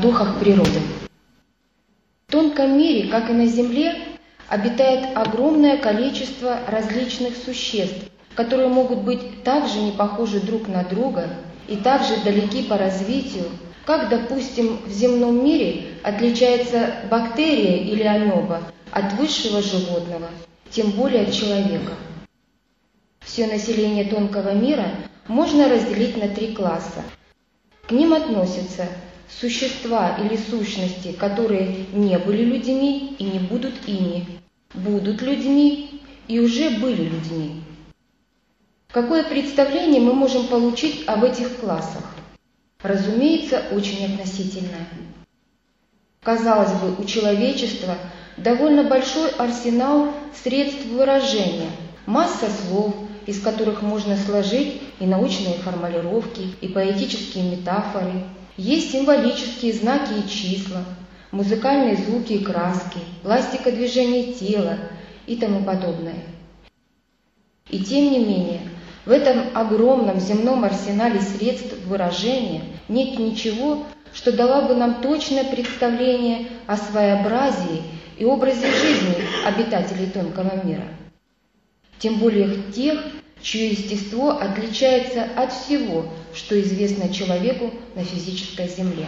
духах природы. В тонком мире, как и на Земле, обитает огромное количество различных существ, которые могут быть также не похожи друг на друга и также далеки по развитию, как, допустим, в земном мире отличается бактерия или амеба от высшего животного, тем более от человека. Все население тонкого мира можно разделить на 3 класса. К ним относятся существа или сущности, которые не были людьми и не будут ими, будут людьми и уже были людьми. Какое представление мы можем получить об этих классах? Разумеется, очень относительное. Казалось бы, у человечества довольно большой арсенал средств выражения, масса слов, из которых можно сложить и научные формулировки, и поэтические метафоры. Есть символические знаки и числа, музыкальные звуки и краски, пластика движений тела и тому подобное. И тем не менее, в этом огромном земном арсенале средств выражения нет ничего, что дало бы нам точное представление о своеобразии и образе жизни обитателей тонкого мира. Тем более тех, чье естество отличается от всего, что известно человеку на физической земле.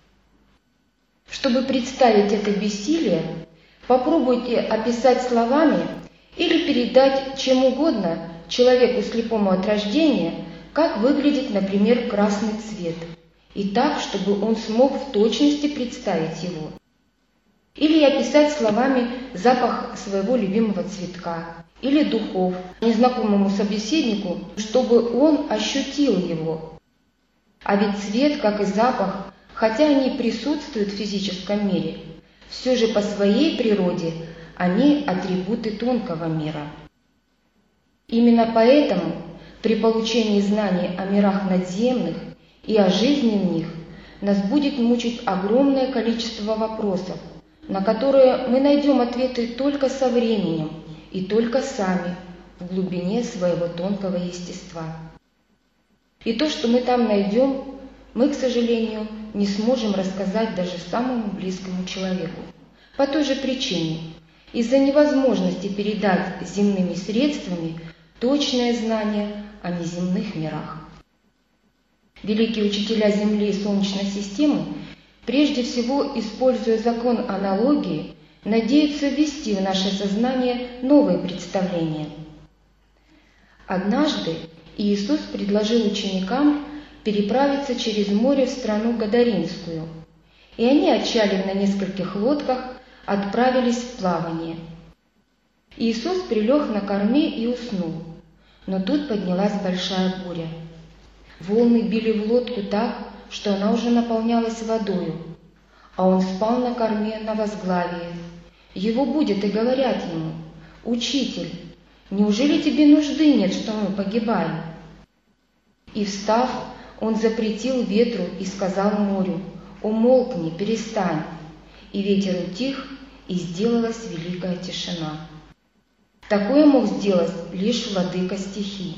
Чтобы представить это бессилие, попробуйте описать словами или передать чем угодно человеку слепому от рождения, как выглядит, например, красный цвет, и так, чтобы он смог в точности представить его. Или описать словами запах своего любимого цветка или духов незнакомому собеседнику, чтобы он ощутил его. А ведь цвет, как и запах, хотя они присутствуют в физическом мире, все же по своей природе они атрибуты тонкого мира. Именно поэтому при получении знаний о мирах надземных и о жизни в них нас будет мучить огромное количество вопросов, на которые мы найдем ответы только со временем и только сами в глубине своего тонкого естества. И то, что мы там найдем, мы, к сожалению, не сможем рассказать даже самому близкому человеку. По той же причине, из-за невозможности передать земными средствами точное знание о неземных мирах. Великие учителя Земли и Солнечной системы, прежде всего, используя закон аналогии, надеются ввести в наше сознание новые представления. Однажды Иисус предложил ученикам переправиться через море в страну Гадаринскую, и они, отчалив на нескольких лодках, отправились в плавание. Иисус прилег на корме и уснул, но тут поднялась большая буря. Волны били в лодку так, что она уже наполнялась водою, а он спал на корме на возглавие. Его будят и говорят ему: «Учитель, неужели тебе нужды нет, что мы погибаем?» И, встав, он запретил ветру и сказал морю: «Умолкни, перестань». И ветер утих, и сделалась великая тишина. Такое мог сделать лишь владыка стихий.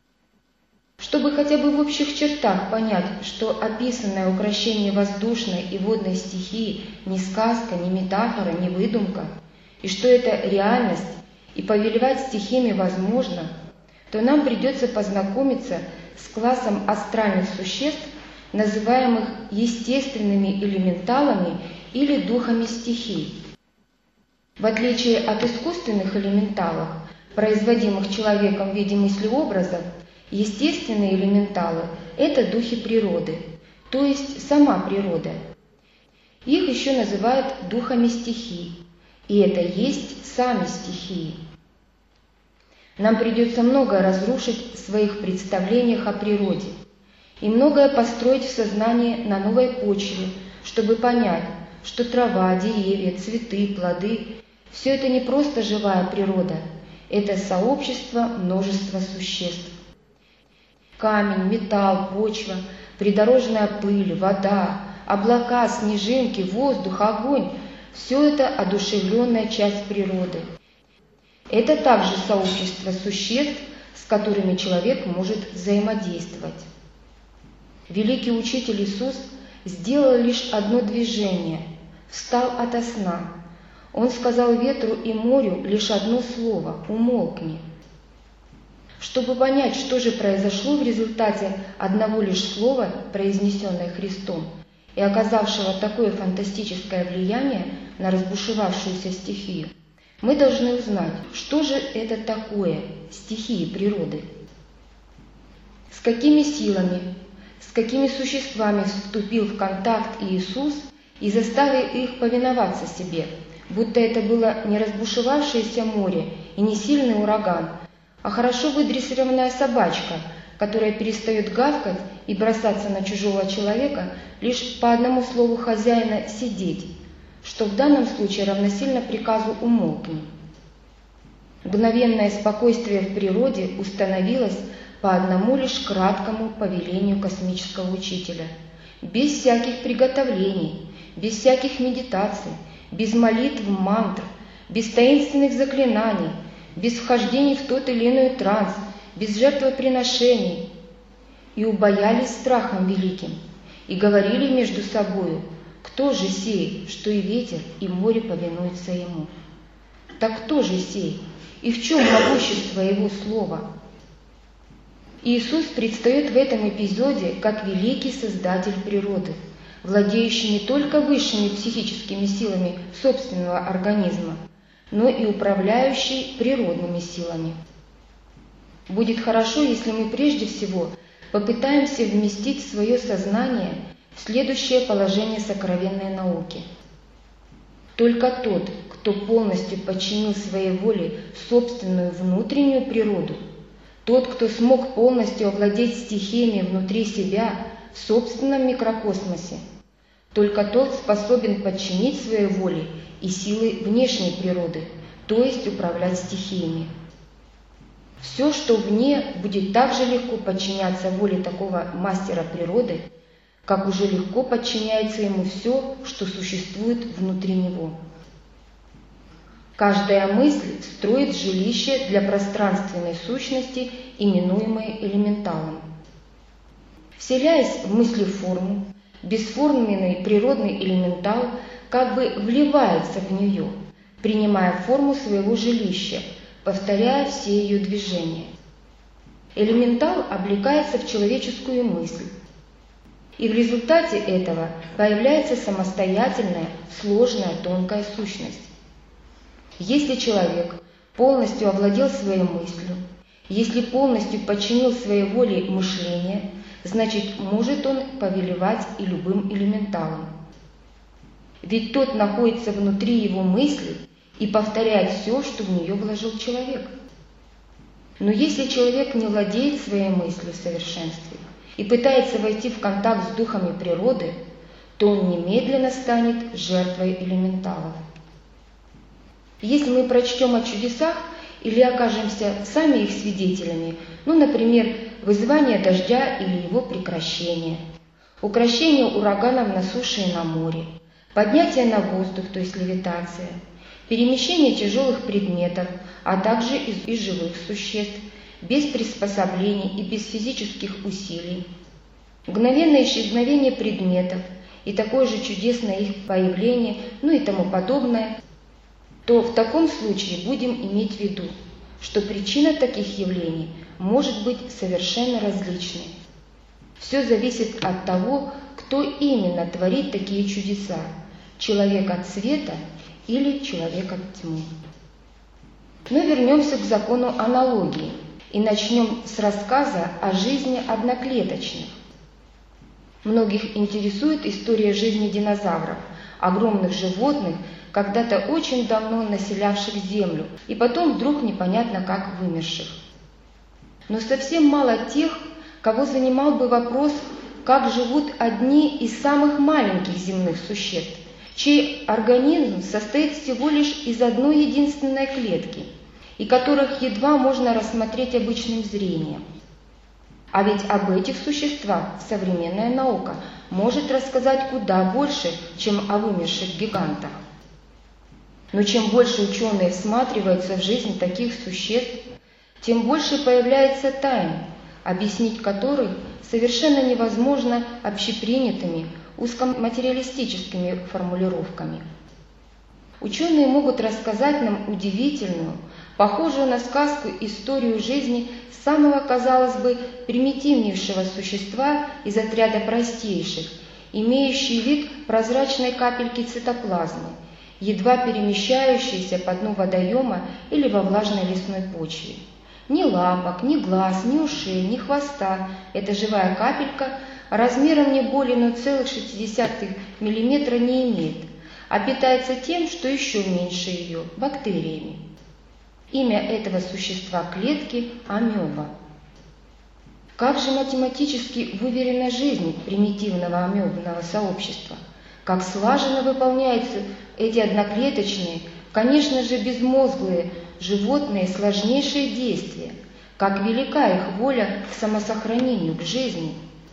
Чтобы хотя бы в общих чертах понять, что описанное укрощение воздушной и водной стихии не сказка, не метафора, не выдумка, и что это реальность, и повелевать стихиями возможно, то нам придется познакомиться с классом астральных существ, называемых естественными элементалами или духами стихий. В отличие от искусственных элементалов, производимых человеком в виде мыслеобразов, естественные элементалы – это духи природы, то есть сама природа. Их еще называют духами стихий, и это есть сами стихии. Нам придется многое разрушить в своих представлениях о природе и многое построить в сознании на новой почве, чтобы понять, что трава, деревья, цветы, плоды – все это не просто живая природа, это сообщество множества существ. Камень, металл, почва, придорожная пыль, вода, облака, снежинки, воздух, огонь – все это одушевленная часть природы. Это также сообщество существ, с которыми человек может взаимодействовать. Великий учитель Иисус сделал лишь одно движение – встал ото сна. Он сказал ветру и морю лишь одно слово – умолкни. Чтобы понять, что же произошло в результате одного лишь слова, произнесенное Христом, и оказавшего такое фантастическое влияние на разбушевавшуюся стихию, мы должны узнать, что же это такое стихии природы. С какими силами, с какими существами вступил в контакт Иисус и заставил их повиноваться себе, будто это было не разбушевавшееся море и не сильный ураган, а хорошо выдрессированная собачка, которая перестает гавкать и бросаться на чужого человека лишь по одному слову хозяина «сидеть», что в данном случае равносильно приказу «умолкни». Мгновенное спокойствие в природе установилось по одному лишь краткому повелению космического учителя, без всяких приготовлений, без всяких медитаций, без молитв, мантр, без таинственных заклинаний, без вхождений в тот или иной транс, без жертвоприношений, и убоялись страхом великим, и говорили между собою: кто же сей, что и ветер, и море повинуются ему? Так кто же сей, и в чем могущество его слова? Иисус предстает в этом эпизоде как великий создатель природы, владеющий не только высшими психическими силами собственного организма, но и управляющий природными силами. Будет хорошо, если мы прежде всего попытаемся вместить в свое сознание следующее положение сокровенной науки. Только тот, кто полностью подчинил своей воле собственную внутреннюю природу, тот, кто смог полностью овладеть стихиями внутри себя в собственном микрокосмосе, только тот способен подчинить своей воле и силы внешней природы, то есть управлять стихиями. Все, что вне, будет так же легко подчиняться воле такого мастера природы, как уже легко подчиняется ему все, что существует внутри него. Каждая мысль строит жилище для пространственной сущности, именуемой элементалом. Вселяясь в мыслеформу, бесформенный природный элементал как бы вливается в нее, принимая форму своего жилища, повторяя все ее движения. Элементал облекается в человеческую мысль, и в результате этого появляется самостоятельная, сложная, тонкая сущность. Если человек полностью овладел своей мыслью, если полностью подчинил своей воле мышление, значит, может он повелевать и любым элементалом. Ведь тот находится внутри его мысли и повторяет все, что в нее вложил человек. Но если человек не владеет своей мыслью в совершенстве и пытается войти в контакт с духами природы, то он немедленно станет жертвой элементалов. Если мы прочтем о чудесах или окажемся сами их свидетелями, например, вызывание дождя или его прекращение, укрощение ураганов на суше и на море, поднятие на воздух, то есть левитация, перемещение тяжелых предметов, а также из живых существ, без приспособлений и без физических усилий, мгновенное исчезновение предметов и такое же чудесное их появление, и тому подобное, то в таком случае будем иметь в виду, что причина таких явлений может быть совершенно различной. Все зависит от того, кто именно творит такие чудеса – человек от света или человек от тьмы. Но вернемся к закону аналогии и начнем с рассказа о жизни одноклеточных. Многих интересует история жизни динозавров, огромных животных, когда-то очень давно населявших Землю, и потом вдруг непонятно как вымерших. Но совсем мало тех, кого занимал бы вопрос, как живут одни из самых маленьких земных существ, чей организм состоит всего лишь из одной единственной клетки, и которых едва можно рассмотреть обычным зрением. А ведь об этих существах современная наука может рассказать куда больше, чем о вымерших гигантах. Но чем больше ученые всматриваются в жизнь таких существ, тем больше появляется тайн, объяснить которых совершенно невозможно общепринятыми, узкоматериалистическими формулировками. Ученые могут рассказать нам удивительную, похожую на сказку историю жизни самого, казалось бы, примитивнейшего существа из отряда простейших, имеющий вид прозрачной капельки цитоплазмы, едва перемещающейся по дну водоема или во влажной лесной почве. Ни лапок, ни глаз, ни ушей, ни хвоста эта живая капелька размером не более 0,6 мм не имеет, а питается тем, что еще меньше ее – бактериями. Имя этого существа клетки – амеба. Как же математически выверена жизнь примитивного амебного сообщества? Как слаженно выполняются эти одноклеточные, конечно же безмозглые, животные сложнейшие действия? Как велика их воля к самосохранению, к жизни?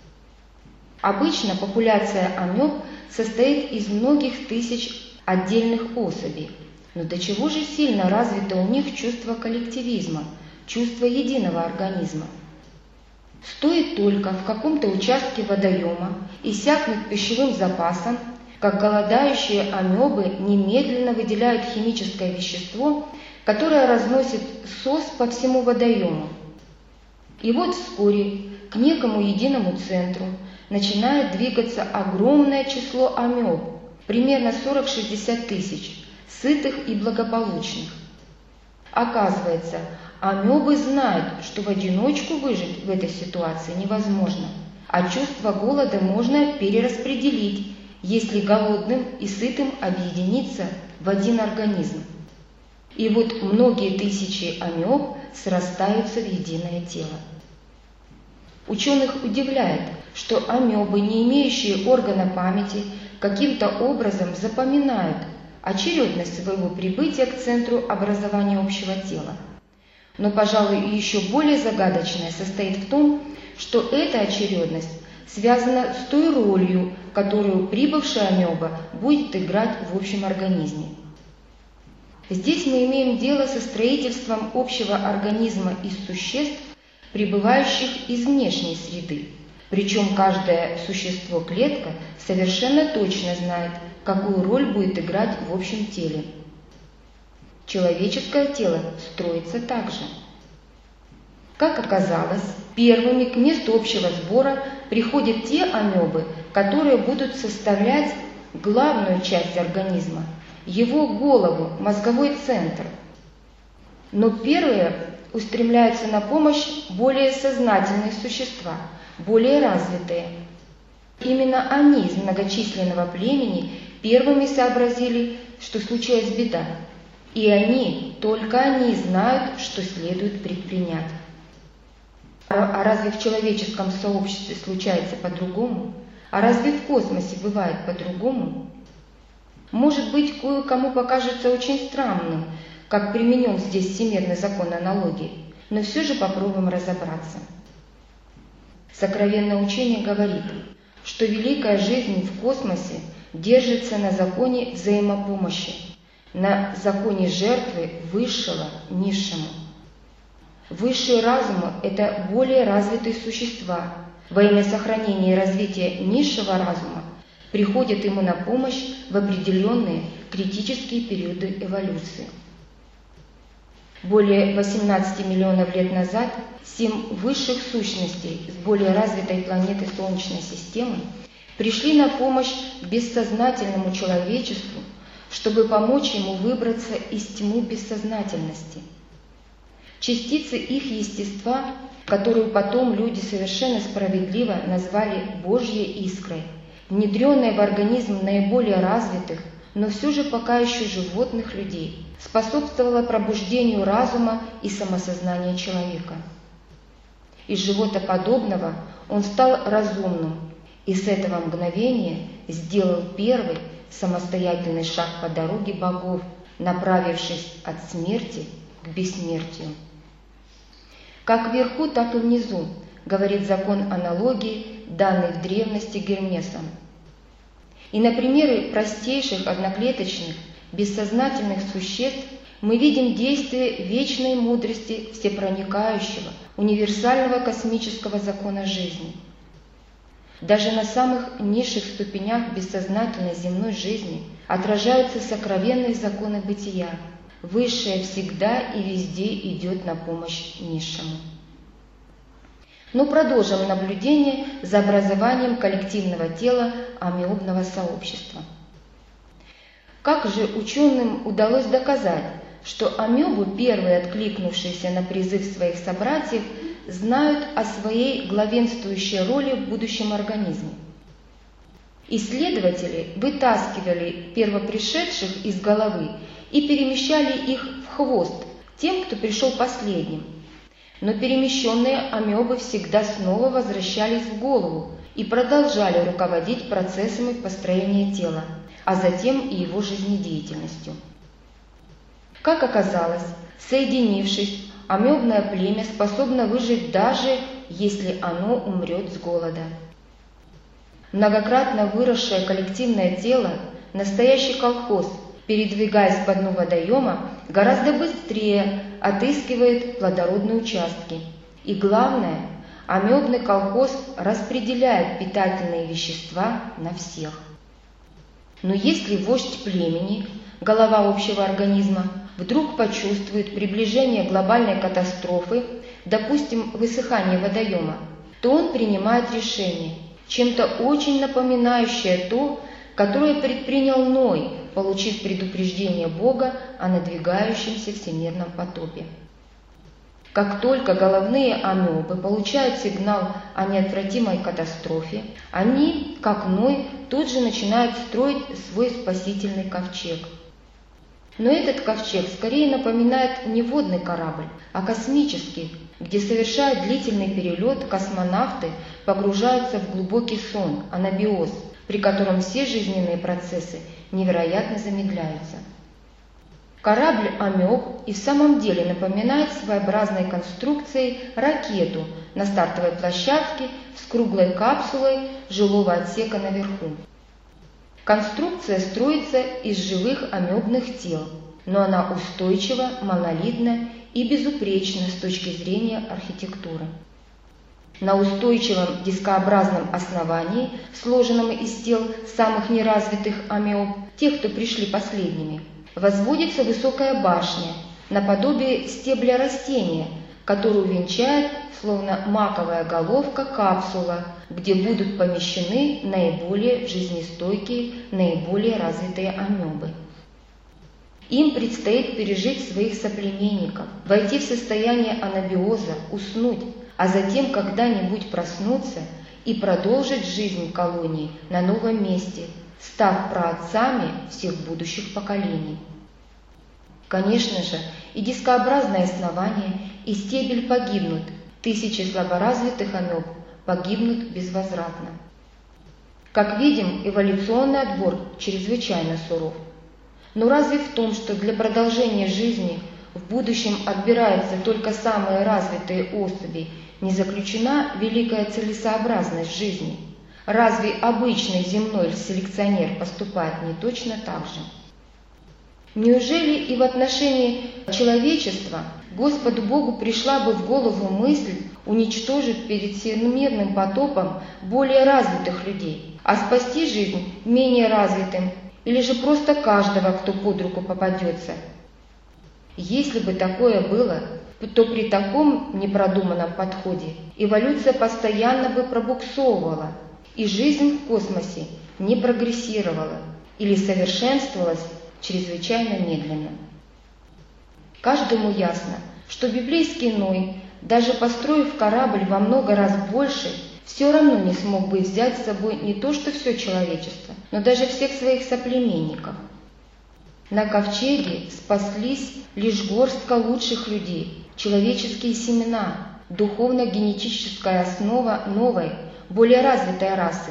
Обычно популяция амеб состоит из многих тысяч отдельных особей. Но до чего же сильно развито у них чувство коллективизма, чувство единого организма? Стоит только в каком-то участке водоема иссякнуть пищевым запасом, как голодающие амебы немедленно выделяют химическое вещество, которое разносит сос по всему водоему. И вот вскоре к некому единому центру начинает двигаться огромное число амеб, примерно 40-60 тысяч, сытых и благополучных. Оказывается, амебы знают, что в одиночку выжить в этой ситуации невозможно, а чувство голода можно перераспределить, если голодным и сытым объединиться в один организм. И вот многие тысячи амеб срастаются в единое тело. Ученых удивляет, что амебы, не имеющие органа памяти, каким-то образом запоминают очередность своего прибытия к центру образования общего тела. Но, пожалуй, еще более загадочное состоит в том, что эта очередность связана с той ролью, которую прибывшая амеба будет играть в общем организме. Здесь мы имеем дело со строительством общего организма из существ, прибывающих из внешней среды. Причем каждое существо-клетка совершенно точно знает, какую роль будет играть в общем теле. Человеческое тело строится так же. Как оказалось, первыми к месту общего сбора приходят те амебы, которые будут составлять главную часть организма, его голову, мозговой центр. Но первые устремляются на помощь более сознательные существа, более развитые. Именно они из многочисленного племени первыми сообразили, что случилась беда. И они, только они знают, что следует предпринять. А разве в человеческом сообществе случается по-другому? А разве в космосе бывает по-другому? Может быть, кое-кому покажется очень странным, как применен здесь всемирный закон аналогии, но все же попробуем разобраться. Сокровенное учение говорит, что великая жизнь в космосе держится на законе взаимопомощи, на законе жертвы высшего низшему. Высшие разумы – это более развитые существа. Во имя сохранения и развития низшего разума приходят ему на помощь в определенные критические периоды эволюции. Более 18 миллионов лет назад 7 высших сущностей с более развитой планеты Солнечной системы пришли на помощь бессознательному человечеству, чтобы помочь ему выбраться из тьмы бессознательности. Частицы их естества, которую потом люди совершенно справедливо назвали Божьей искрой, внедренной в организм наиболее развитых, но все же пока еще животных людей, способствовала пробуждению разума и самосознания человека. Из животоподобного он стал разумным, и с этого мгновения сделал первый самостоятельный шаг по дороге богов, направившись от смерти к бессмертию. Как вверху, так и внизу, говорит закон аналогии, данный в древности Гермесом. И на примере простейших одноклеточных, бессознательных существ мы видим действие вечной мудрости всепроникающего, универсального космического закона жизни. даже на самых низших ступенях бессознательной земной жизни отражаются сокровенные законы бытия. Высшее всегда и везде идет на помощь низшему. Но продолжим наблюдение за образованием коллективного тела амебного сообщества. Как же ученым удалось доказать, что амебы, первые откликнувшиеся на призыв своих собратьев, знают о своей главенствующей роли в будущем организме? Исследователи вытаскивали первопришедших из головы и перемещали их в хвост тем, кто пришел последним. Но перемещенные амебы всегда снова возвращались в голову и продолжали руководить процессами построения тела, а затем и его жизнедеятельностью. Как оказалось, соединившись, амебное племя способно выжить даже если оно умрет с голода. Многократно выросшее коллективное тело, настоящий колхоз, передвигаясь по дну водоема, гораздо быстрее отыскивает плодородные участки. И главное, амебный колхоз распределяет питательные вещества на всех. Но если вождь племени, голова общего организма, вдруг почувствует приближение глобальной катастрофы, допустим, высыхание водоема, то он принимает решение, чем-то очень напоминающее то, которое предпринял Ной, получив предупреждение Бога о надвигающемся всемирном потопе. Как только головные амебы получают сигнал о неотвратимой катастрофе, они, как Ной, тут же начинают строить свой спасительный ковчег. Но этот ковчег скорее напоминает не водный корабль, а космический, где, совершая длительный перелет, космонавты погружаются в глубокий сон, анабиоз, при котором все жизненные процессы невероятно замедляются. Корабль амеб и в самом деле напоминает своеобразной конструкцией ракету на стартовой площадке с круглой капсулой жилого отсека наверху. Конструкция строится из живых амебных тел, но она устойчива, монолитна и безупречна с точки зрения архитектуры. На устойчивом дискообразном основании, сложенном из тел самых неразвитых амеб, тех, кто пришли последними, возводится высокая башня, наподобие стебля растения, которую венчает, словно маковая головка, капсула, где будут помещены наиболее жизнестойкие, наиболее развитые амебы. Им предстоит пережить своих соплеменников, войти в состояние анабиоза, уснуть, а затем когда-нибудь проснуться и продолжить жизнь колонии на новом месте, став праотцами всех будущих поколений. Конечно же, и дискообразное основание, и стебель погибнут, тысячи слаборазвитых амеб погибнут безвозвратно. Как видим, эволюционный отбор чрезвычайно суров. Но разве в том, что для продолжения жизни в будущем отбираются только самые развитые особи, не заключена великая целесообразность жизни? Разве обычный земной селекционер поступает не точно так же? Неужели и в отношении человечества Господу Богу пришла бы в голову мысль уничтожить перед всемирным потопом более развитых людей, а спасти жизнь менее развитым, или же просто каждого, кто под руку попадется? Если бы такое было, то при таком непродуманном подходе эволюция постоянно бы пробуксовывала, и жизнь в космосе не прогрессировала или совершенствовалась чрезвычайно медленно. Каждому ясно, что библейский Ной, даже построив корабль во много раз больше, все равно не смог бы взять с собой не то что все человечество, но даже всех своих соплеменников. На ковчеге спаслись лишь горстка лучших людей, человеческие семена, духовно-генетическая основа новой, более развитой расы.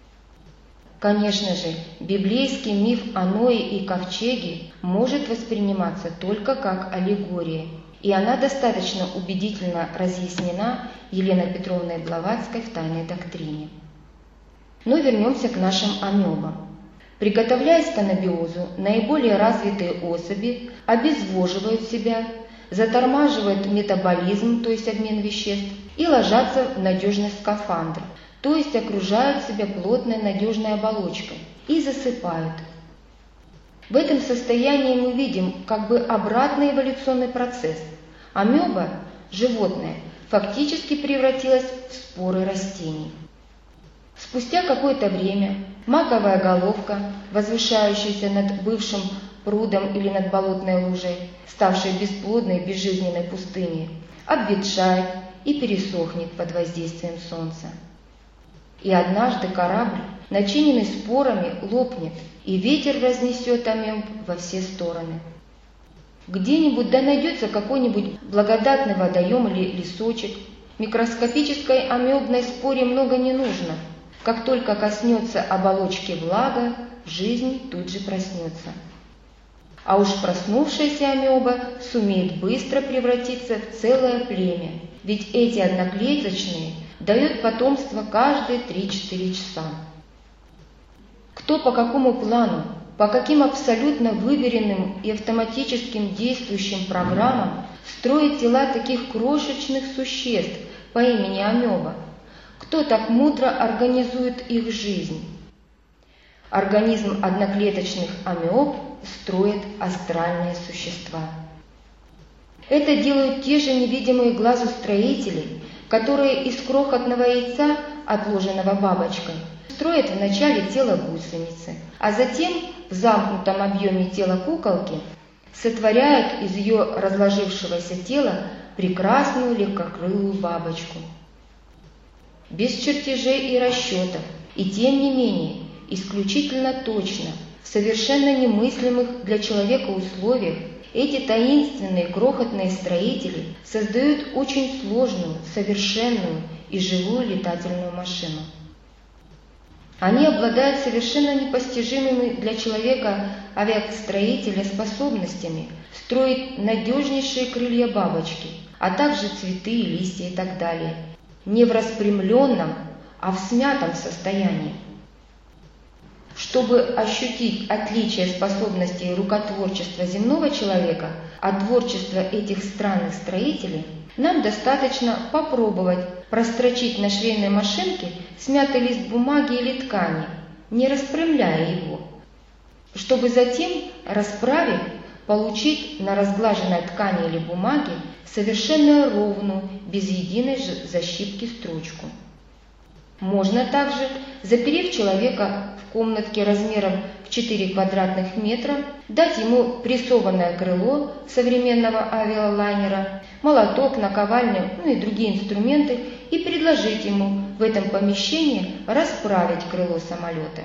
Конечно же, библейский миф о Ное и ковчеге может восприниматься только как аллегория, и она достаточно убедительно разъяснена Еленой Петровной Блаватской в «Тайной доктрине». Но вернемся к нашим амебам. Приготовляясь к анабиозу, наиболее развитые особи обезвоживают себя, затормаживают метаболизм, то есть обмен веществ, и ложатся в надежный скафандр, то есть окружают себя плотной надежной оболочкой и засыпают. В этом состоянии мы видим как бы обратный эволюционный процесс. Амеба, животное, фактически превратилась в споры растений. Спустя какое-то время маковая головка, возвышающаяся над бывшим прудом или над болотной лужей, ставшей бесплодной и безжизненной пустыней, обветшает и пересохнет под воздействием солнца. И однажды корабль, начиненный спорами, лопнет, и ветер разнесет амеб во все стороны. Где-нибудь да найдется какой-нибудь благодатный водоем или лесочек. Микроскопической амебной споре много не нужно. Как только коснется оболочки влага, жизнь тут же проснется. А уж проснувшаяся амеба сумеет быстро превратиться в целое племя, ведь эти одноклеточные дают потомство каждые 3-4 часа. Кто по какому плану, по каким абсолютно выверенным и автоматическим действующим программам строит тела таких крошечных существ по имени амеба? Кто так мудро организует их жизнь? Организм одноклеточных амеб строят астральные существа. Это делают те же невидимые глазу строители, которые из крохотного яйца, отложенного бабочкой, строят вначале тело гусеницы, а затем в замкнутом объеме тела куколки сотворяют из ее разложившегося тела прекрасную легкокрылую бабочку. Без чертежей и расчетов, и тем не менее исключительно точно, в совершенно немыслимых для человека условиях, эти таинственные крохотные строители создают очень сложную, совершенную и живую летательную машину. Они обладают совершенно непостижимыми для человека авиастроителя способностями строить надежнейшие крылья бабочки, а также цветы, листья и так далее, не в распрямленном, а в смятом состоянии. Чтобы ощутить отличие способностей рукотворчества земного человека от творчества этих странных строителей, нам достаточно попробовать прострочить на швейной машинке смятый лист бумаги или ткани, не распрямляя его, чтобы затем, расправив, получить на разглаженной ткани или бумаге совершенно ровную, без единой защипки строчку. Можно также, заперев человека в комнатке размером в 4 квадратных метра, дать ему прессованное крыло современного авиалайнера, молоток, наковальню, и другие инструменты и предложить ему в этом помещении расправить крыло самолета.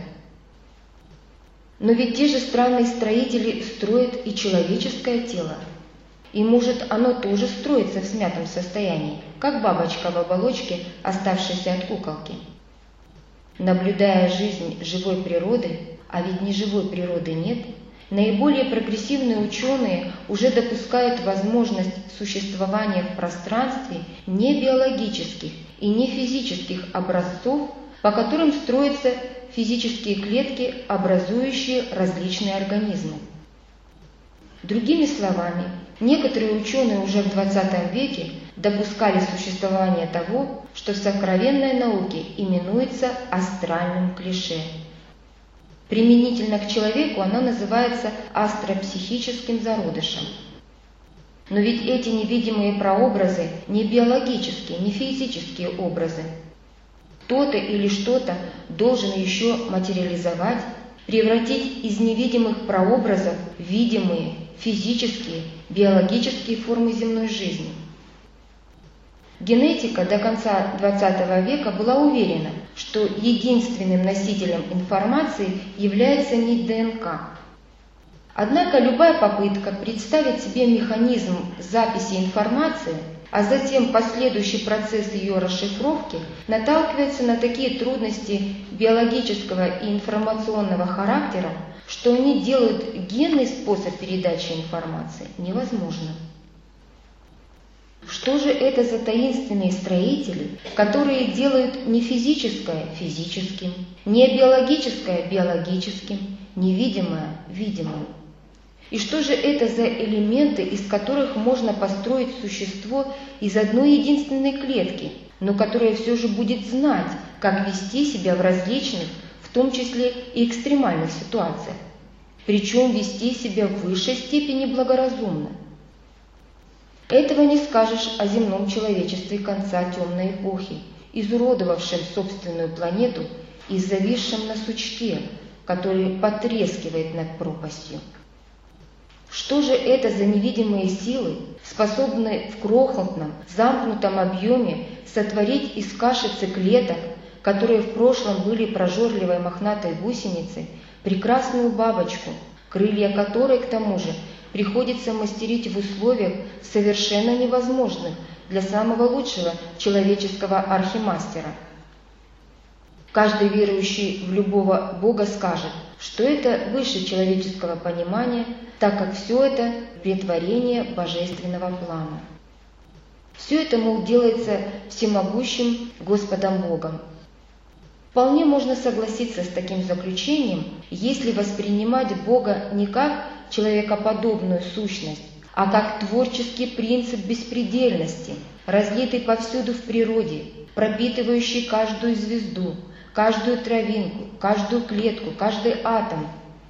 Но ведь те же странные строители строят и человеческое тело. И может оно тоже строится в смятом состоянии, как бабочка в оболочке, оставшейся от куколки. Наблюдая жизнь живой природы, а ведь неживой природы нет, наиболее прогрессивные ученые уже допускают возможность существования в пространстве не биологических и не физических образцов, по которым строятся физические клетки, образующие различные организмы. Другими словами, некоторые ученые уже в 20 веке допускали существование того, что в сокровенной науке именуется астральным клише. Применительно к человеку оно называется астропсихическим зародышем. Но ведь эти невидимые прообразы не биологические, не физические образы. Кто-то или что-то должен еще материализовать, превратить из невидимых прообразов в видимые, физические, биологические формы земной жизни. Генетика до конца XX века была уверена, что единственным носителем информации является не ДНК. Однако любая попытка представить себе механизм записи информации, а затем последующий процесс ее расшифровки, наталкивается на такие трудности биологического и информационного характера, что они делают генный способ передачи информации невозможным. Что же это за таинственные строители, которые делают не физическое физическим, не биологическое биологическим, невидимое видимым? И что же это за элементы, из которых можно построить существо из одной единственной клетки, но которое все же будет знать, как вести себя в различных, в том числе и экстремальных ситуациях, причем вести себя в высшей степени благоразумно. Этого не скажешь о земном человечестве конца темной эпохи, изуродовавшем собственную планету и зависшем на сучке, который потрескивает над пропастью. Что же это за невидимые силы, способные в крохотном, замкнутом объеме сотворить из кашицы клеток, которые в прошлом были прожорливой мохнатой гусеницей, прекрасную бабочку, крылья которой, к тому же, приходится мастерить в условиях совершенно невозможных для самого лучшего человеческого архимастера? Каждый верующий в любого Бога скажет, что это выше человеческого понимания, так как все это претворение божественного плана. Все это, мол, делается всемогущим Господом Богом. Вполне можно согласиться с таким заключением, если воспринимать Бога не как человекоподобную сущность, а как творческий принцип беспредельности, разлитый повсюду в природе, пропитывающий каждую звезду, каждую травинку, каждую клетку, каждый атом.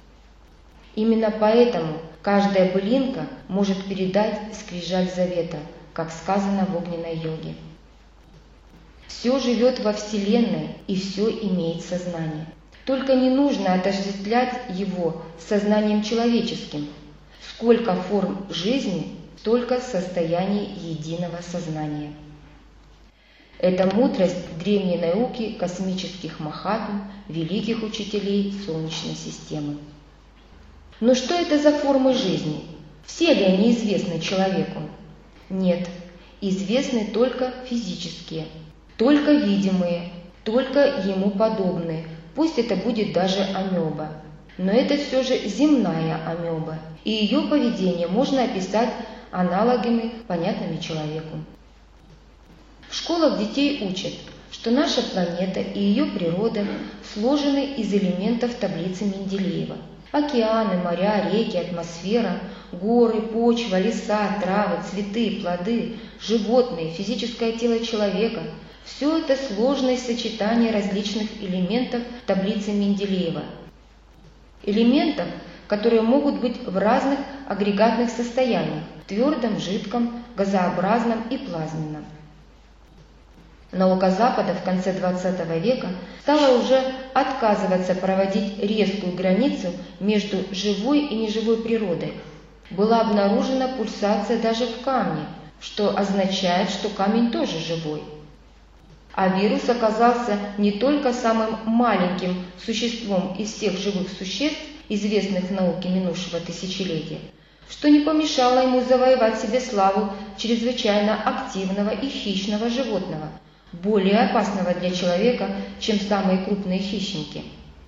Именно поэтому каждая былинка может передать скрижаль завета, как сказано в огненной йоге. Все живет во Вселенной и все имеет сознание. Только не нужно отождествлять его с сознанием человеческим. Сколько форм жизни, столько состояний единого сознания. Это мудрость древней науки космических махатм, великих учителей Солнечной системы. Но что это за формы жизни? Все ли они известны человеку? Нет, известны только физические, только видимые, только ему подобные, пусть это будет даже амеба. Но это все же земная амеба, и ее поведение можно описать аналогами, понятными человеку. В школах детей учат, что наша планета и ее природа сложены из элементов таблицы Менделеева. Океаны, моря, реки, атмосфера, горы, почва, леса, травы, цветы, плоды, животные, физическое тело человека – все это сложное сочетание различных элементов таблицы Менделеева. Элементов, которые могут быть в разных агрегатных состояниях – твердом, жидком, газообразном и плазменном. Наука Запада в конце XX века стала уже отказываться проводить резкую границу между живой и неживой природой. Была обнаружена пульсация даже в камне, что означает, что камень тоже живой. А вирус оказался не только самым маленьким существом из всех живых существ, известных в науке минувшего тысячелетия, что не помешало ему завоевать себе славу чрезвычайно активного и хищного животного, более опасного для человека, чем самые крупные хищники.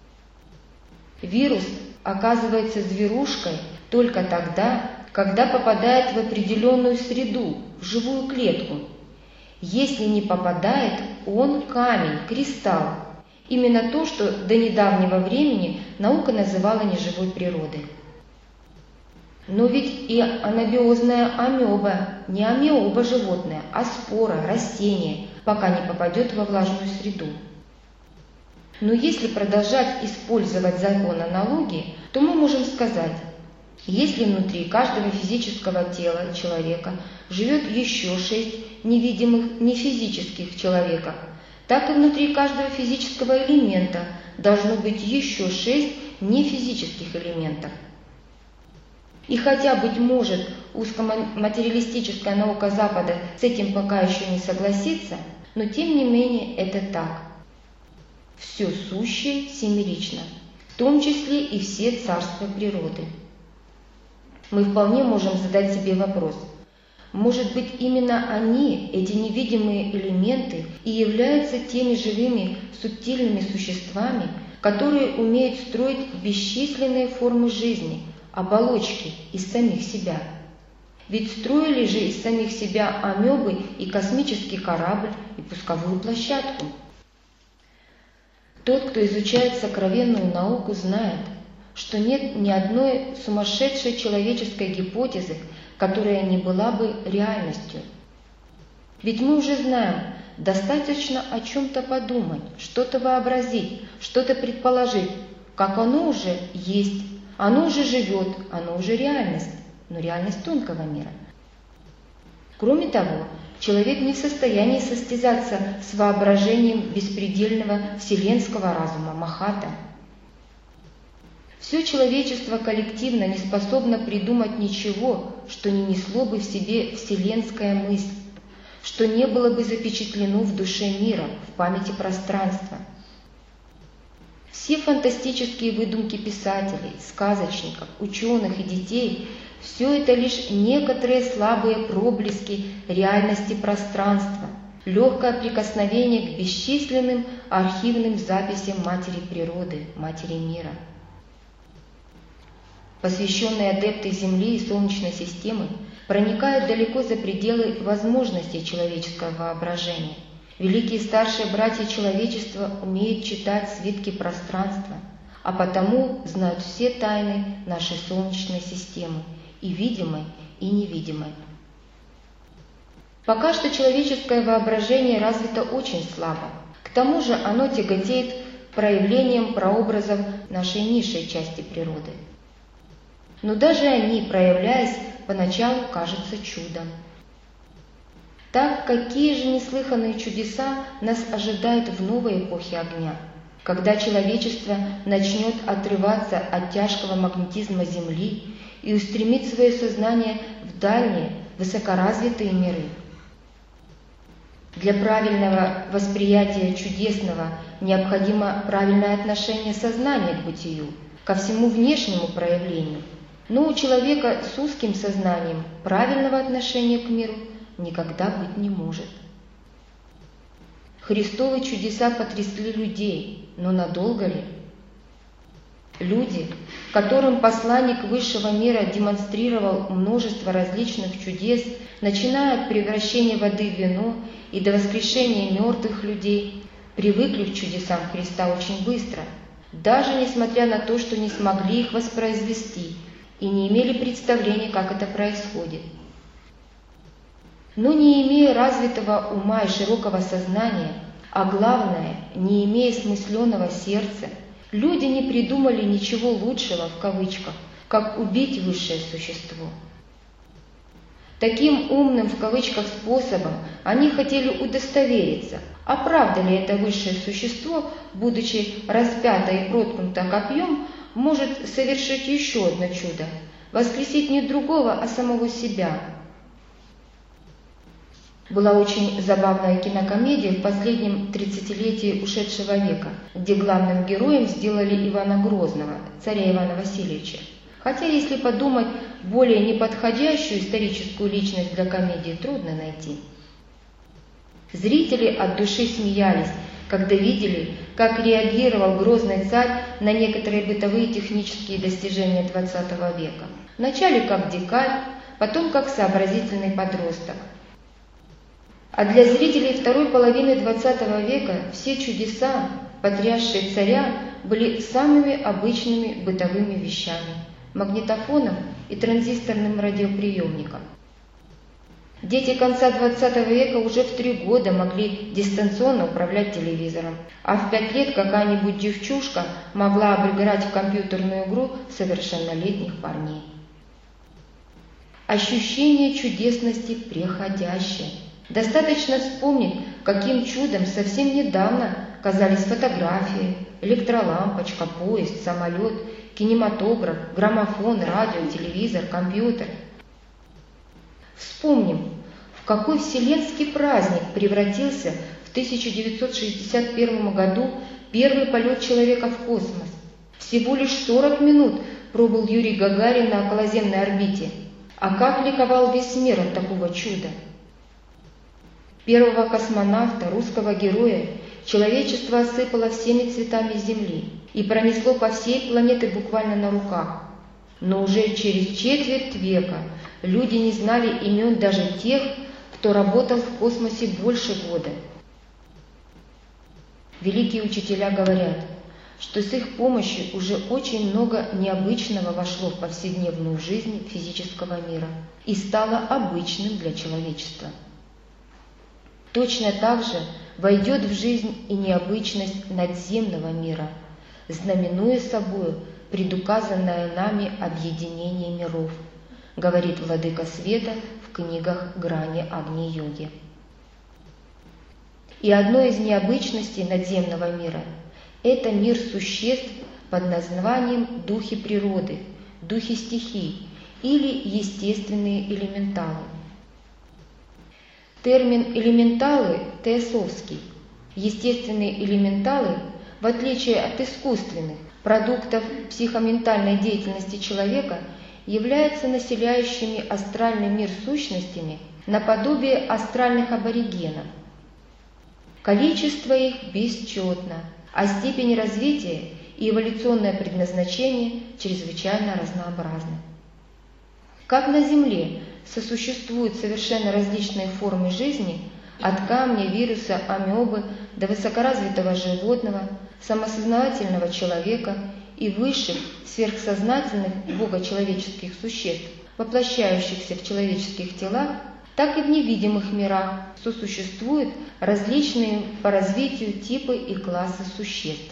Вирус оказывается зверушкой только тогда, когда попадает в определенную среду, в живую клетку. Если не попадает, он камень, кристалл. Именно то, что до недавнего времени наука называла неживой природой. Но ведь и анабиозная амеба, не амеба животное, а спора, растение, пока не попадет во влажную среду. Но если продолжать использовать закон аналогии, то мы можем сказать, если внутри каждого физического тела человека живет еще 6 невидимых нефизических человека, так и внутри каждого физического элемента должно быть еще 6 нефизических элементов. И хотя, быть может, узкоматериалистическая наука Запада с этим пока еще не согласится, но тем не менее это так. Все сущее семерично, в том числе и все царства природы. Мы вполне можем задать себе вопрос, может быть, именно они, эти невидимые элементы, и являются теми живыми субтильными существами, которые умеют строить бесчисленные формы жизни, оболочки из самих себя. Ведь строили же из самих себя амебы и космический корабль, и пусковую площадку. Тот, кто изучает сокровенную науку, знает, что нет ни одной сумасшедшей человеческой гипотезы, которая не была бы реальностью. Ведь мы уже знаем, достаточно о чем-то подумать, что-то вообразить, что-то предположить, как оно уже есть, оно уже живет, оно уже реальность, но реальность тонкого мира. Кроме того, человек не в состоянии состязаться с воображением беспредельного вселенского разума Махата. Все человечество коллективно не способно придумать ничего, что не несло бы в себе вселенская мысль, что не было бы запечатлено в душе мира, в памяти пространства. Все фантастические выдумки писателей, сказочников, ученых и детей – все это лишь некоторые слабые проблески реальности пространства, легкое прикосновение к бесчисленным архивным записям Матери Природы, Матери Мира. Посвященные адепты Земли и Солнечной системы проникают далеко за пределы возможностей человеческого воображения. Великие старшие братья человечества умеют читать свитки пространства, а потому знают все тайны нашей Солнечной системы, и видимой, и невидимой. Пока что человеческое воображение развито очень слабо. К тому же оно тяготеет проявлением прообразов нашей низшей части природы. Но даже они, проявляясь, поначалу кажутся чудом. Так, какие же неслыханные чудеса нас ожидают в новой эпохе огня, когда человечество начнет отрываться от тяжкого магнетизма Земли и устремить свое сознание в дальние, высокоразвитые миры. Для правильного восприятия чудесного необходимо правильное отношение сознания к бытию, ко всему внешнему проявлению. Но у человека с узким сознанием правильного отношения к миру никогда быть не может. Христовы чудеса потрясли людей, но надолго ли? Люди, которым посланник высшего мира демонстрировал множество различных чудес, начиная от превращения воды в вино и до воскрешения мертвых людей, привыкли к чудесам Христа очень быстро, даже несмотря на то, что не смогли их воспроизвести и не имели представления, как это происходит. Но не имея развитого ума и широкого сознания, а главное, не имея смысленного сердца, люди не придумали ничего лучшего, в кавычках, как убить высшее существо. Таким умным, в кавычках, способом они хотели удостовериться, а правда ли это высшее существо, будучи распято и проткнуто копьем, может совершить еще одно чудо – воскресить не другого, а самого себя. Была очень забавная кинокомедия в последнем 30-летии ушедшего века, где главным героем сделали Ивана Грозного, царя Ивана Васильевича. Хотя, если подумать, более неподходящую историческую личность для комедии трудно найти. Зрители от души смеялись, когда видели, как реагировал грозный царь на некоторые бытовые технические достижения XX века. Вначале как дикарь, потом как сообразительный подросток. А для зрителей второй половины XX века все чудеса, потрясшие царя, были самыми обычными бытовыми вещами – магнитофоном и транзисторным радиоприемником. Дети конца XX века уже в 3 года могли дистанционно управлять телевизором, а в 5 лет какая-нибудь девчушка могла обыграть в компьютерную игру совершеннолетних парней. Ощущение чудесности преходящее. Достаточно вспомнить, каким чудом совсем недавно казались фотографии, электролампочка, поезд, самолет, кинематограф, граммофон, радио, телевизор, компьютер. Вспомним, в какой вселенский праздник превратился в 1961 году первый полет человека в космос. Всего лишь 40 минут пробыл Юрий Гагарин на околоземной орбите. А как ликовал весь мир от такого чуда! Первого космонавта, русского героя, человечество осыпало всеми цветами Земли и пронесло по всей планете буквально на руках. Но уже через четверть века люди не знали имен даже тех, кто работал в космосе больше года. Великие учителя говорят, что с их помощью уже очень много необычного вошло в повседневную жизнь физического мира и стало обычным для человечества. точно так же войдет в жизнь и необычность надземного мира, знаменуя собою предуказанное нами объединение миров, говорит Владыка Света в книгах «Грани Агни-йоги». И одной из необычностей надземного мира – это мир существ под названием духи природы, духи стихий или естественные элементалы. Термин «элементалы» теософский. Естественные элементалы, в отличие от искусственных продуктов психоментальной деятельности человека, являются населяющими астральный мир сущностями наподобие астральных аборигенов. Количество их бесчетно, а степень развития и эволюционное предназначение чрезвычайно разнообразны. Как на Земле сосуществуют совершенно различные формы жизни, от камня, вируса, амебы до высокоразвитого животного, самосознательного человека и высших сверхсознательных богочеловеческих существ, воплощающихся в человеческих телах, так и в невидимых мирах сосуществуют различные по развитию типы и классы существ.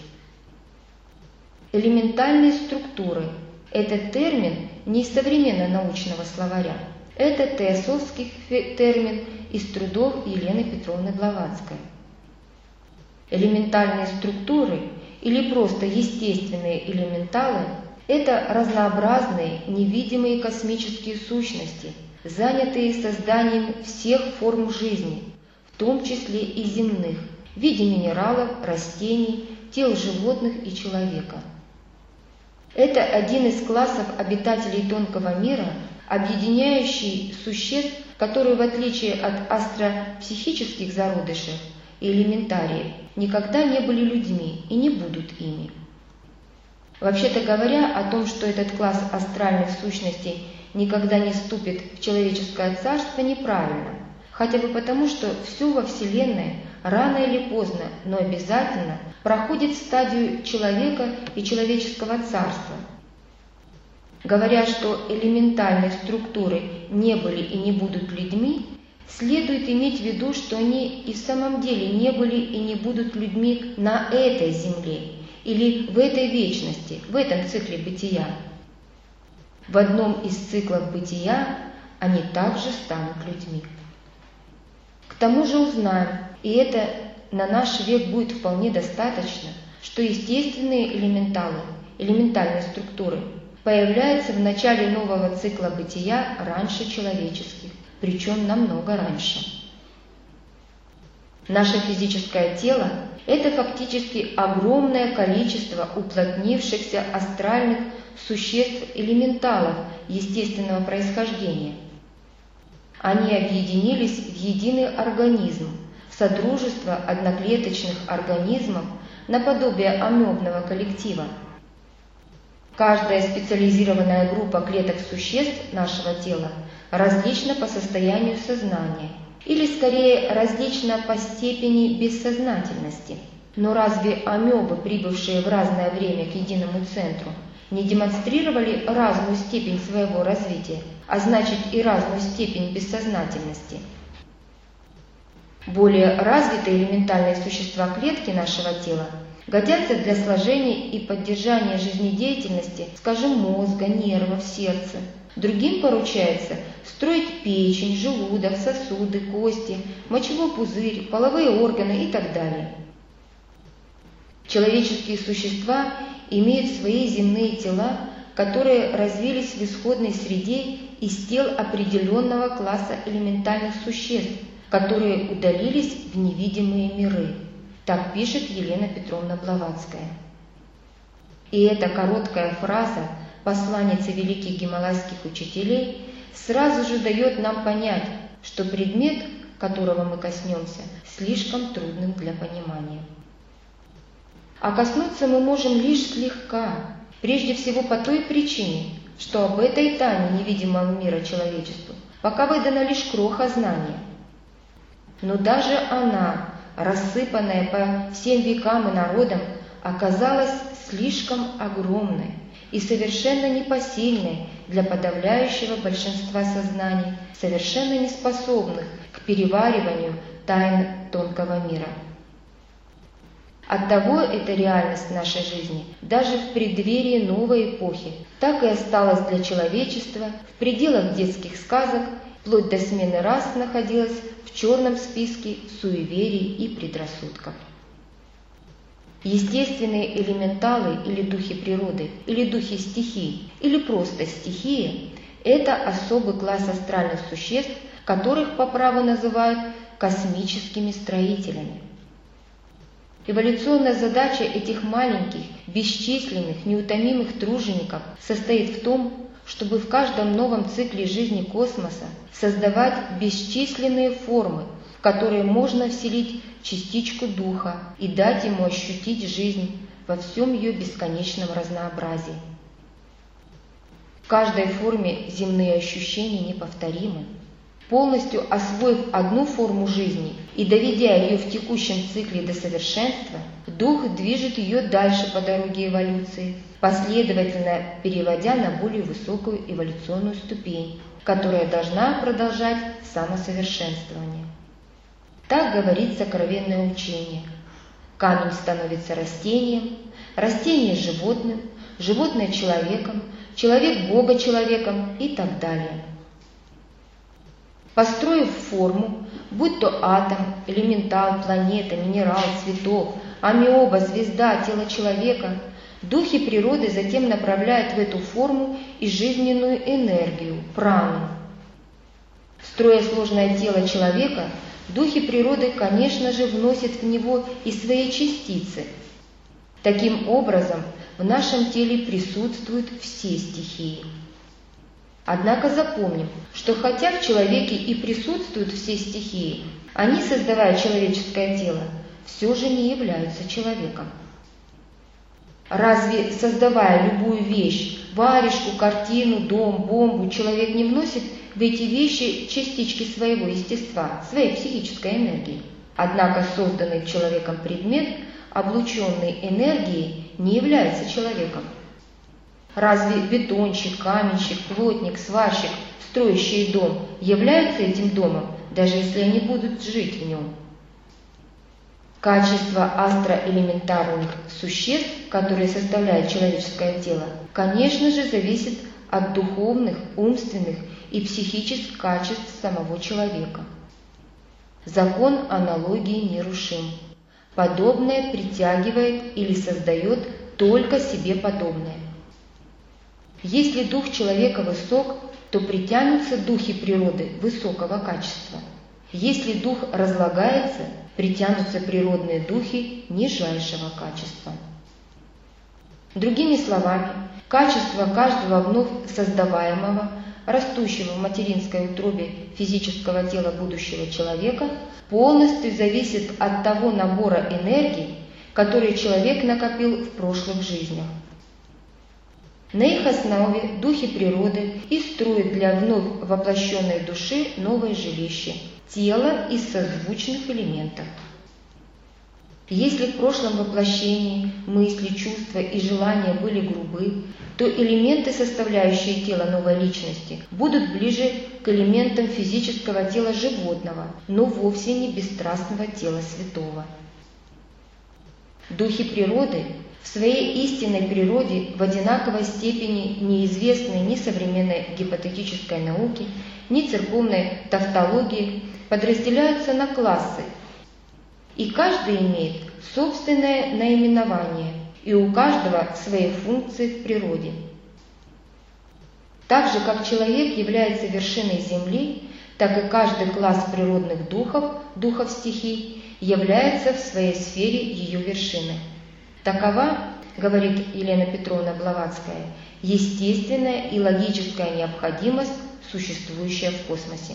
Элементальные структуры – этот термин не из современно-научного словаря. Это теософский термин из трудов Елены Петровны Блаватской. Элементальные структуры или просто естественные элементалы – это разнообразные невидимые космические сущности, занятые созданием всех форм жизни, в том числе и земных, в виде минералов, растений, тел животных и человека. Это один из классов обитателей тонкого мира, объединяющий существ, которые, в отличие от астропсихических зародышей и элементариев, никогда не были людьми и не будут ими. Вообще-то говоря, о том, что этот класс астральных сущностей никогда не вступит в человеческое царство, неправильно, хотя бы потому, что все во Вселенной рано или поздно, но обязательно проходит стадию человека и человеческого царства. Говоря, что элементальные структуры не были и не будут людьми, следует иметь в виду, что они и в самом деле не были и не будут людьми на этой земле или в этой вечности, в этом цикле бытия. В одном из циклов бытия они также станут людьми. К тому же узнаем, и это на наш век будет вполне достаточно, что естественные элементалы, элементальные структуры, появляются в начале нового цикла бытия раньше человеческих, причем намного раньше. Наше физическое тело – это фактически огромное количество уплотнившихся астральных существ-элементалов естественного происхождения. Они объединились в единый организм, в содружество одноклеточных организмов наподобие амебного коллектива. Каждая специализированная группа клеток существ нашего тела различна по состоянию сознания, или скорее различна по степени бессознательности. Но разве амебы, прибывшие в разное время к единому центру, не демонстрировали разную степень своего развития, а значит и разную степень бессознательности? Более развитые элементальные существа клетки нашего тела годятся для сложения и поддержания жизнедеятельности, скажем, мозга, нервов, сердца. Другим поручается строить печень, желудок, сосуды, кости, мочевой пузырь, половые органы и так далее. Человеческие существа имеют свои земные тела, которые развились в исходной среде из тел определенного класса элементальных существ, которые удалились в невидимые миры. Так пишет Елена Петровна Блаватская. И эта короткая фраза посланницы великих гималайских учителей сразу же дает нам понять, что предмет, которого мы коснемся, слишком трудным для понимания. А коснуться мы можем лишь слегка, прежде всего по той причине, что об этой тайне невидимого мира человечеству пока выдана лишь кроха знания. Но даже она, рассыпанная по всем векам и народам, оказалась слишком огромной и совершенно непосильной для подавляющего большинства сознаний, совершенно неспособных к перевариванию тайн тонкого мира. Оттого эта реальность нашей жизни даже в преддверии новой эпохи так и осталась для человечества в пределах детских сказок, вплоть до смены рас находилась в черном списке суеверий и предрассудков. Естественные элементалы или духи природы, или духи стихий, или просто стихии – это особый класс астральных существ, которых по праву называют космическими строителями. Эволюционная задача этих маленьких, бесчисленных, неутомимых тружеников состоит в том, чтобы в каждом новом цикле жизни космоса создавать бесчисленные формы, в которые можно вселить частичку духа и дать ему ощутить жизнь во всем ее бесконечном разнообразии. В каждой форме земные ощущения неповторимы. Полностью освоив одну форму жизни и доведя ее в текущем цикле до совершенства, дух движет ее дальше по дороге эволюции, последовательно переводя на более высокую эволюционную ступень, которая должна продолжать самосовершенствование. Так говорит сокровенное учение. Камень становится растением, растение – животным, животное – человеком, человек – бога-человеком и так далее. Построив форму, будь то атом, элементал, планета, минерал, цветок, амеоба, звезда, тело человека, духи природы затем направляют в эту форму и жизненную энергию, прану. Строя сложное тело человека, духи природы, конечно же, вносят в него и свои частицы. Таким образом, в нашем теле присутствуют все стихии. Однако запомним, что хотя в человеке и присутствуют все стихии, они, создавая человеческое тело, все же не являются человеком. Разве, создавая любую вещь, варежку, картину, дом, бомбу, человек не вносит в эти вещи частички своего естества, своей психической энергии? Однако созданный человеком предмет, облученный энергией, не является человеком. Разве бетонщик, каменщик, плотник, сварщик, строящий дом, являются этим домом, даже если они будут жить в нем? Качество астроэлементарных существ, которые составляют человеческое тело, конечно же, зависит от духовных, умственных и психических качеств самого человека. Закон аналогии нерушим. Подобное притягивает или создает только себе подобное. Если дух человека высок, то притянутся духи природы высокого качества. Если дух разлагается, притянутся природные духи нижайшего качества. Другими словами, качество каждого вновь создаваемого, растущего в материнской утробе физического тела будущего человека, полностью зависит от того набора энергии, который человек накопил в прошлых жизнях. На их основе духи природы и строят для вновь воплощенной души новое жилище – тело из созвучных элементов. Если в прошлом воплощении мысли, чувства и желания были грубы, то элементы, составляющие тело новой личности, будут ближе к элементам физического тела животного, но вовсе не бесстрастного тела святого. Духи природы в своей истинной природе в одинаковой степени неизвестны ни современной гипотетической науке, ни церковной тавтологии, подразделяются на классы, и каждый имеет собственное наименование, и у каждого свои функции в природе. Так же, как человек является вершиной Земли, так и каждый класс природных духов, духов стихий, является в своей сфере ее вершиной. Такова, говорит Елена Петровна Блаватская, естественная и логическая необходимость, существующая в космосе.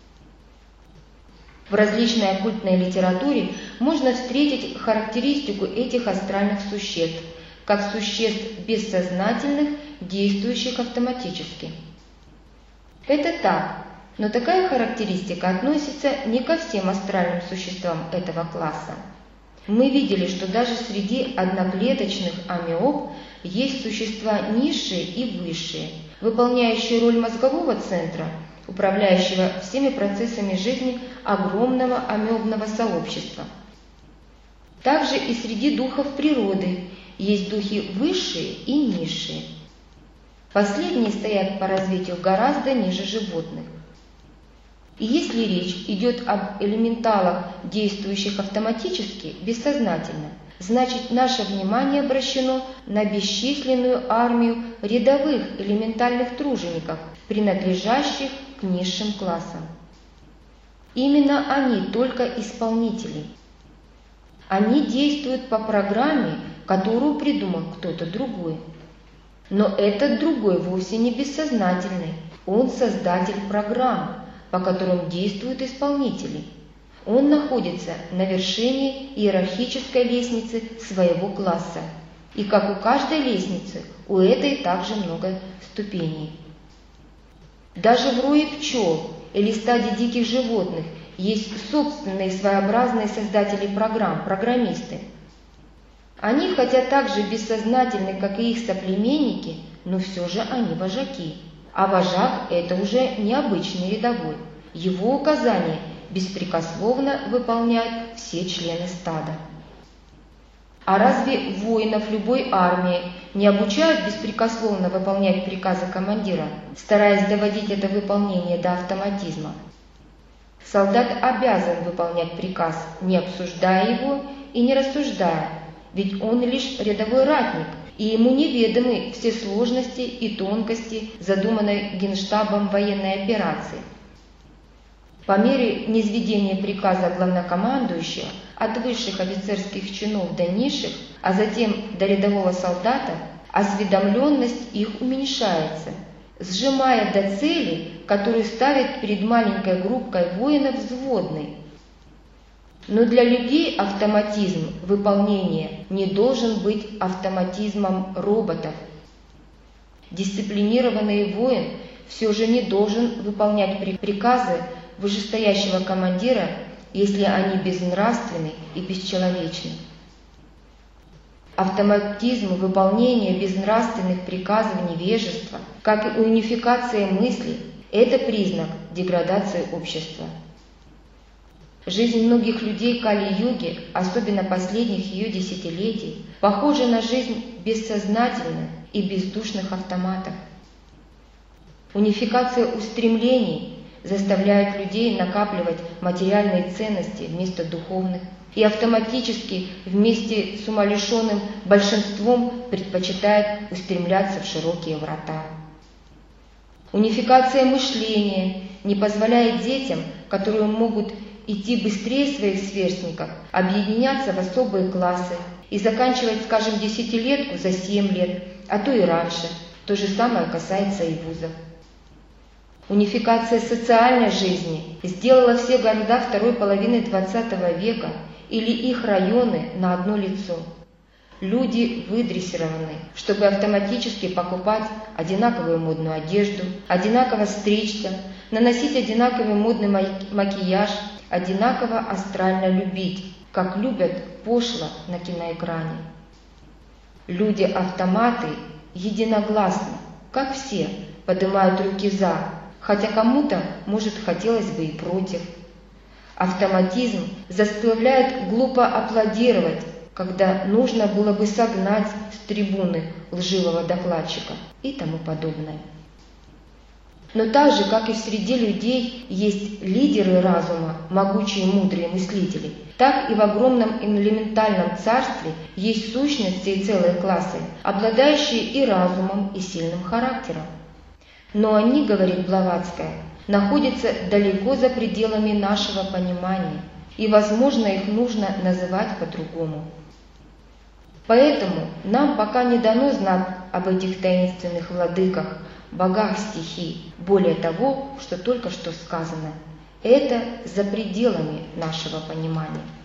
В различной оккультной литературе можно встретить характеристику этих астральных существ, как существ бессознательных, действующих автоматически. Это так, но такая характеристика относится не ко всем астральным существам этого класса. Мы видели, что даже среди одноклеточных амеоб есть существа низшие и высшие, выполняющие роль мозгового центра, управляющего всеми процессами жизни огромного амебного сообщества. Также и среди духов природы есть духи высшие и низшие. Последние стоят по развитию гораздо ниже животных. И если речь идет об элементалах, действующих автоматически, бессознательно, значит наше внимание обращено на бесчисленную армию рядовых элементальных тружеников, принадлежащих к низшим классам. Именно они только исполнители. Они действуют по программе, которую придумал кто-то другой. Но этот другой вовсе не бессознательный, он создатель программ, по которым действуют исполнители. Он находится на вершине иерархической лестницы своего класса. И как у каждой лестницы, у этой также много ступеней. Даже в рое пчел или стаде диких животных есть собственные своеобразные создатели программ, программисты. Они, хотя так же бессознательны, как и их соплеменники, но все же они вожаки. А вожак – это уже необычный рядовой. Его указания беспрекословно выполняют все члены стада. А разве воинов любой армии не обучают беспрекословно выполнять приказы командира, стараясь доводить это выполнение до автоматизма? Солдат обязан выполнять приказ, не обсуждая его и не рассуждая, ведь он лишь рядовой ратник, и ему неведомы все сложности и тонкости задуманной Генштабом военной операции. По мере низведения приказа главнокомандующего от высших офицерских чинов до низших, а затем до рядового солдата, осведомленность их уменьшается, сжимая до цели, которую ставит перед маленькой группкой воинов взводный. Но для людей автоматизм выполнения не должен быть автоматизмом роботов. Дисциплинированный воин все же не должен выполнять приказы вышестоящего командира, если они безнравственны и бесчеловечны. Автоматизм выполнения безнравственных приказов невежества, как и унификация мысли, это признак деградации общества. Жизнь многих людей Кали-юги, особенно последних ее десятилетий, похожа на жизнь бессознательных и бездушных автоматов. Унификация устремлений заставляет людей накапливать материальные ценности вместо духовных и автоматически вместе с умалишенным большинством предпочитает устремляться в широкие врата. Унификация мышления не позволяет детям, которые могут идти быстрее своих сверстников, объединяться в особые классы и заканчивать, скажем, десятилетку за 7 лет, а то и раньше. То же самое касается и вузов. Унификация социальной жизни сделала все города второй половины XX века или их районы на одно лицо. Люди выдрессированы, чтобы автоматически покупать одинаковую модную одежду, одинаково стричься, наносить одинаковый модный макияж, одинаково астрально любить, как любят пошло на киноэкране. Люди-автоматы единогласно, как все, поднимают руки «за», хотя кому-то, может, хотелось бы и против. Автоматизм заставляет глупо аплодировать, когда нужно было бы согнать с трибуны лживого докладчика и тому подобное. Но так же, как и в среде людей есть лидеры разума, могучие и мудрые мыслители, так и в огромном элементальном царстве есть сущности и целые классы, обладающие и разумом, и сильным характером. Но они, говорит Блаватская, находятся далеко за пределами нашего понимания, и, возможно, их нужно называть по-другому. Поэтому нам пока не дано знать об этих таинственных владыках, богах стихий, более того, что только что сказано. Это за пределами нашего понимания.